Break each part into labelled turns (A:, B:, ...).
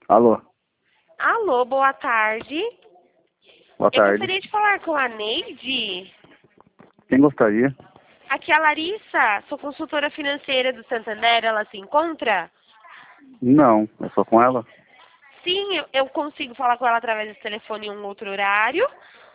A: Alô,
B: Alô, boa tarde.
A: boa
B: Eu
A: tarde.
B: gostaria de falar com a Neide.
A: Quem gostaria?
B: Aqui é a Larissa, sou consultora financeira do Santander, ela se encontra?
A: Não, é só com ela?
B: Sim, eu consigo falar com ela através desse telefone em um outro horário?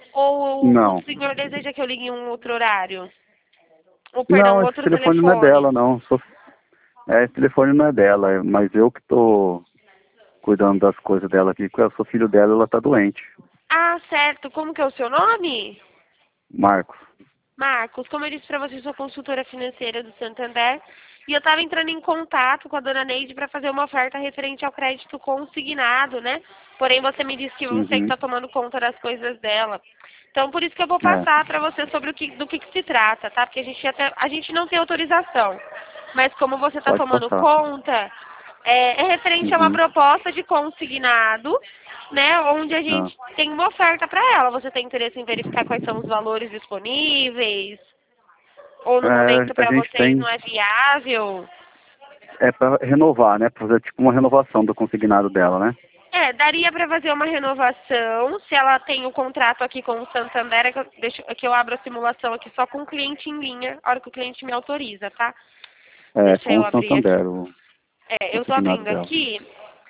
B: Ou o
A: Não.
B: senhor deseja que eu ligue em um outro horário? Ou, perdão,
A: Não,
B: um
A: esse
B: outro
A: telefone não é dela,
B: telefone?
A: não. Esse telefone não é dela, mas eu que tô cuidando das coisas dela aqui, porque eu sou filho dela e ela tá doente.
B: Ah, certo. Como que é o seu nome?
A: Marcos.
B: Marcos, como eu disse para você, sou consultora financeira do Santander e eu estava entrando em contato com a dona Neide para fazer uma oferta referente ao crédito consignado, né? Porém, você me disse que você que
A: Uhum.
B: está tomando conta das coisas dela. Então, por isso que eu vou
A: É,
B: passar para você sobre do que se trata, tá? Porque a gente não tem autorização. Mas como você está
A: pode
B: tomando
A: passar.
B: conta, é referente a uma
A: Uhum.
B: proposta de consignado, né, onde a
A: Ah.
B: gente tem uma oferta para ela. Você tem interesse em verificar quais são os valores disponíveis? Ou no momento
A: A
B: para
A: gente
B: vocês
A: tem,
B: não é viável?
A: é para renovar, né? Pra fazer tipo uma renovação do consignado dela, né?
B: É, daria para fazer uma renovação, se ela tem o contrato aqui com o Santander, é que eu abro a simulação aqui só com o cliente em linha, a hora que o cliente me autoriza, tá?
A: É,
B: Deixa
A: com
B: eu
A: o
B: abrir aqui.
A: Santander, o
B: É, eu tô
A: consignado
B: abrindo
A: dela.
B: aqui.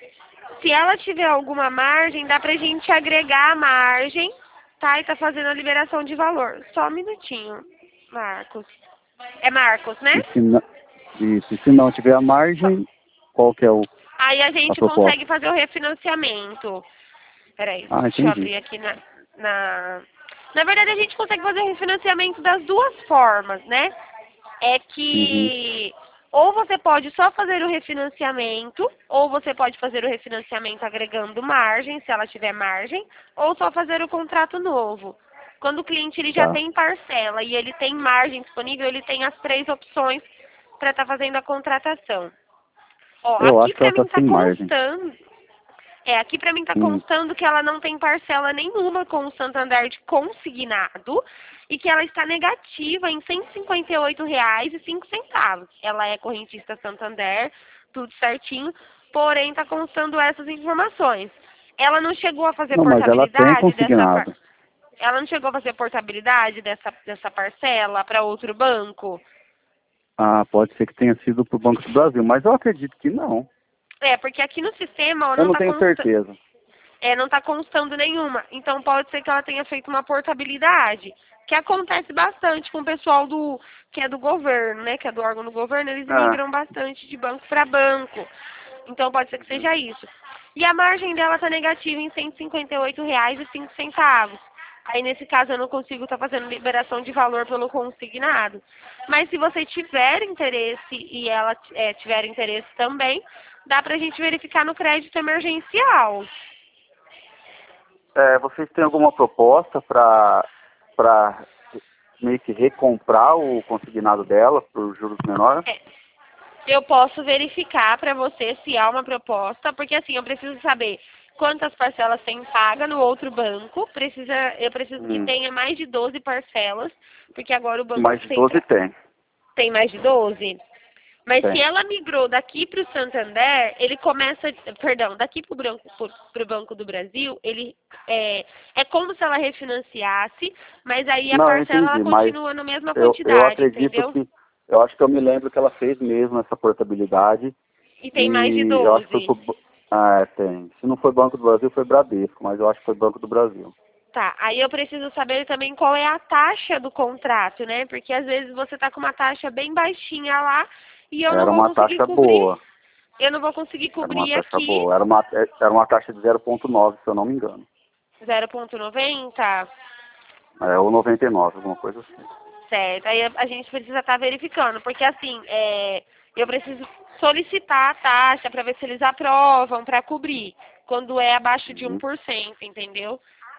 B: Se ela tiver alguma margem, dá pra gente agregar a margem, tá? E tá fazendo a liberação de valor. Só um minutinho, Marcos. É Marcos, né?
A: E se não, e se não tiver a
B: Só-
A: margem, qual que é
B: Aí a
A: a
B: gente
A: proposta?
B: consegue fazer o refinanciamento. Peraí,
A: Ah,
B: deixa eu
A: entendi.
B: abrir aqui na... Na verdade, a gente consegue fazer refinanciamento das duas formas, né? É
A: Uhum.
B: que ou você pode só fazer o refinanciamento, ou você pode fazer o refinanciamento agregando margem, se ela tiver margem, ou só fazer o contrato novo. Quando o cliente ele já
A: Tá.
B: tem parcela e ele tem margem disponível, ele tem as três opções para estar fazendo a contratação. Ó,
A: Eu
B: aqui
A: acho que
B: para
A: ela tá
B: mim está
A: sem margem.
B: constando, aqui para mim está
A: Hum,
B: constando que ela não tem parcela nenhuma com o Santander de consignado e que ela está negativa em R$ 158,05. Ela é correntista Santander, tudo certinho, porém está constando essas informações. Ela não chegou a fazer
A: não, mas ela tem
B: portabilidade
A: consignado.
B: ela não chegou a fazer portabilidade dessa parcela para outro banco?
A: Ah, pode ser que tenha sido pro Banco do Brasil, mas eu acredito que não.
B: É, porque aqui no sistema ó,
A: Eu
B: não
A: não
B: está
A: tenho
B: constando.
A: certeza.
B: Não está constando nenhuma. Então pode ser que ela tenha feito uma portabilidade, que acontece bastante com o pessoal que é do governo, né? Que é do órgão do governo, eles
A: Ah,
B: migram bastante de banco para banco. Então pode ser que
A: uhum.
B: seja isso. E a margem dela está negativa em R$ 158,05. Aí nesse caso eu não consigo estar fazendo liberação de valor pelo consignado. Mas se você tiver interesse e ela tiver interesse também, dá para a gente verificar no crédito emergencial.
A: Vocês têm alguma proposta para meio que recomprar o consignado dela por juros menores?
B: É, eu posso verificar para você se há uma proposta, porque assim, eu preciso saber quantas parcelas tem paga no outro banco. Eu preciso que
A: Hum,
B: tenha mais de 12 parcelas, porque agora o Banco
A: mais de 12
B: Central
A: tem.
B: tem mais de 12. Mas se
A: Tem.
B: ela migrou daqui para o Santander, ele começa, perdão, daqui para o Banco do Brasil, ele é como se ela refinanciasse, mas aí a
A: Não, eu
B: parcela ela
A: entendi, mas
B: continua na mesma
A: eu
B: quantidade,
A: acredito
B: entendeu?
A: que, eu acho que eu me lembro que ela fez mesmo essa portabilidade
B: E tem mais de
A: e eu acho que foi
B: 12.
A: tem. Se não foi Banco do Brasil, foi Bradesco, mas eu acho que foi Banco do Brasil.
B: Tá, aí eu preciso saber também qual é a taxa do contrato, né? Porque às vezes você tá com uma taxa bem baixinha lá e eu não
A: Era
B: vou
A: uma
B: conseguir
A: taxa
B: cobrir.
A: boa,
B: Eu não vou conseguir
A: era uma
B: cobrir
A: taxa
B: aqui
A: boa, era uma taxa de 0,9, se eu não me engano.
B: 0,90,
A: Ou 99, alguma coisa assim.
B: certo? Aí a gente precisa estar verificando, porque assim, eu preciso solicitar a taxa para ver se eles aprovam para cobrir, quando é abaixo de um
A: Uhum.
B: por cento, entendeu?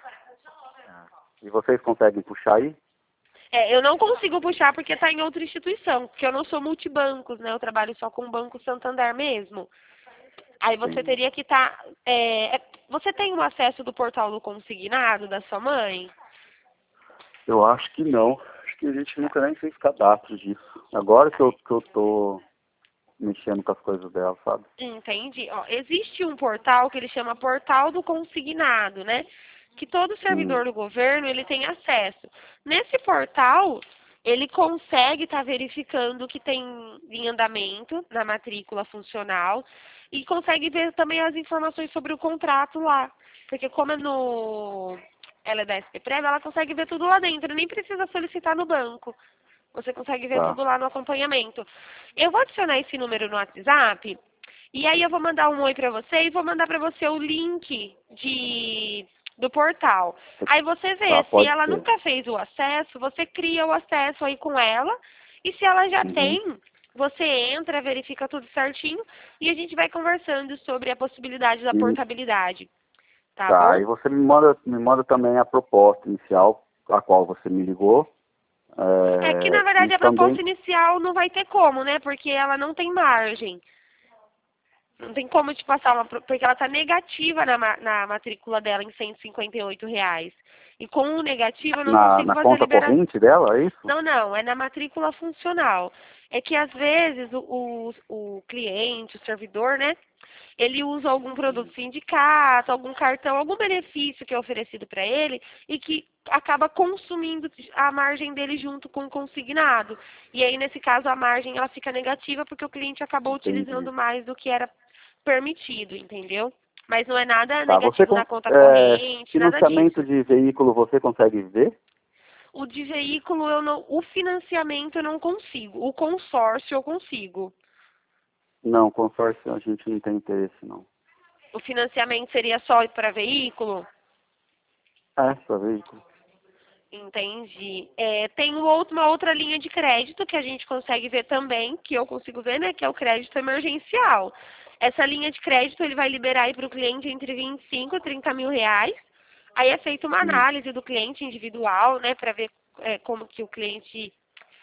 A: E vocês conseguem puxar aí?
B: Eu não consigo puxar porque está em outra instituição, porque eu não sou multibancos, né? Eu trabalho só com o Banco Santander mesmo. Aí você
A: Entendi.
B: teria que estar. Você tem o acesso do portal do consignado da sua mãe?
A: Eu acho que não. Acho que a gente nunca nem fez cadastro disso. Agora que eu tô mexendo com as coisas dela, sabe?
B: Entendi. Ó, existe um portal que ele chama Portal do Consignado, né? Que todo servidor do governo ele tem acesso. Nesse portal, ele consegue estar verificando o que tem em andamento na matrícula funcional e consegue ver também as informações sobre o contrato lá. Porque como ela é da SPPrev, ela consegue ver tudo lá dentro, nem precisa solicitar no banco. Você consegue ver
A: Tá.
B: tudo lá no acompanhamento. Eu vou adicionar esse número no WhatsApp e aí eu vou mandar um oi para você e vou mandar para você o link do portal. Aí você vê,
A: Tá,
B: se
A: pode
B: ela
A: ser.
B: nunca fez o acesso, você cria o acesso aí com ela. E se ela já
A: Uhum.
B: tem, você entra, verifica tudo certinho e a gente vai conversando sobre a possibilidade da
A: E,
B: portabilidade. Tá
A: tá,
B: bom?
A: e você me manda também a proposta inicial, a qual você me ligou.
B: É que, na
A: E
B: verdade, a
A: também,
B: proposta inicial não vai ter como, né? Porque ela não tem margem. Não tem como te passar porque ela está negativa na matrícula dela em R$ 158. E com o negativo eu não consigo
A: na
B: fazer
A: conta
B: liberação.
A: corrente dela, é isso?
B: Não, não, é na matrícula funcional. É que às vezes o cliente, o servidor, né? Ele usa algum produto sindicato, algum cartão, algum benefício que é oferecido para ele e que acaba consumindo a margem dele junto com o consignado. E aí, nesse caso, a margem ela fica negativa porque o cliente acabou
A: Entendi.
B: utilizando mais do que era permitido, entendeu? Mas não é nada
A: Tá,
B: negativo na conta corrente, nada
A: financiamento
B: disso.
A: de veículo você consegue ver?
B: O de veículo eu não, o financiamento eu não consigo, o consórcio eu consigo.
A: Não, consórcio a gente não tem interesse, não.
B: O financiamento seria só para veículo?
A: É, só veículo.
B: Entendi. Tem uma outra linha de crédito que a gente consegue ver também, que eu consigo ver, né, que é o crédito emergencial. Essa linha de crédito ele vai liberar aí para o cliente entre 25 e 30 mil reais. Aí é feita uma
A: Hum.
B: análise do cliente individual, né, para ver como que o cliente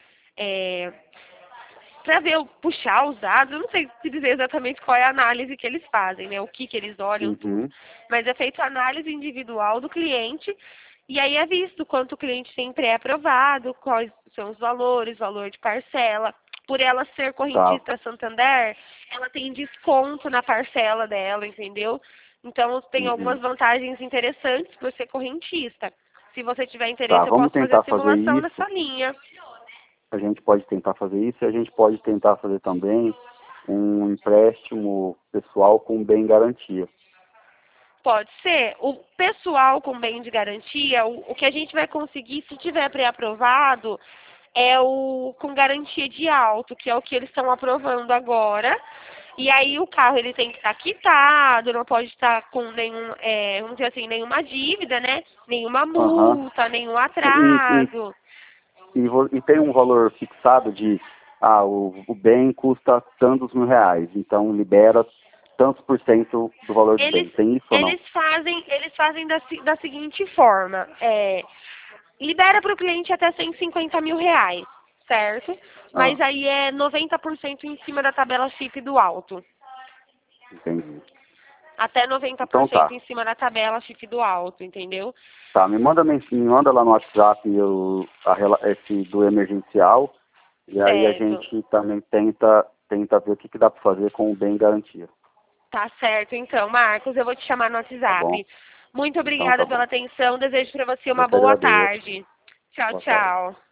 B: para ver, puxar os dados, eu não sei te dizer exatamente qual é a análise que eles fazem, né? O que eles olham, tudo.
A: Uhum.
B: Mas é feita a análise individual do cliente e aí é visto quanto o cliente tem pré-aprovado, quais são os valores, valor de parcela. Por ela ser
A: Tá,
B: correntista Santander, ela tem desconto na parcela dela, entendeu? Então tem algumas
A: uhum.
B: vantagens interessantes por ser correntista. Se você tiver
A: Tá,
B: interesse, eu
A: vamos
B: posso fazer a
A: tentar fazer
B: simulação
A: isso.
B: nessa linha.
A: A gente pode tentar fazer isso e a gente pode tentar fazer também um empréstimo pessoal com bem garantia.
B: Pode ser. O pessoal com bem de garantia, o que a gente vai conseguir, se tiver pré-aprovado, é o com garantia de auto, que é o que eles estão aprovando agora. E aí o carro ele tem que estar quitado, não pode estar com vamos dizer assim, nenhuma dívida, né? Nenhuma
A: Aham.
B: multa, nenhum
A: E, e,
B: atraso.
A: e tem um valor fixado de, o bem custa tantos mil reais, então libera tantos por cento do valor do
B: Eles,
A: bem. Tem isso ou não?
B: eles fazem da seguinte forma. Libera para o cliente até 150 mil reais, certo? Mas
A: Ah,
B: aí é 90% em cima da tabela FIP do alto.
A: entendi.
B: Até noventa por
A: Então
B: cento
A: tá.
B: em cima da tabela FIP do alto, entendeu?
A: Tá, me manda lá no WhatsApp esse do emergencial e aí a
B: Certo.
A: gente também tenta ver o que dá para fazer com o bem garantia.
B: Tá certo, então, Marcos, eu vou te chamar no
A: Tá bom?
B: WhatsApp. Muito
A: Então tá
B: obrigada pela
A: bom.
B: atenção. Desejo para você
A: Eu
B: uma
A: que
B: boa
A: agradeço.
B: tarde. Tchau,
A: Boa tarde.
B: tchau.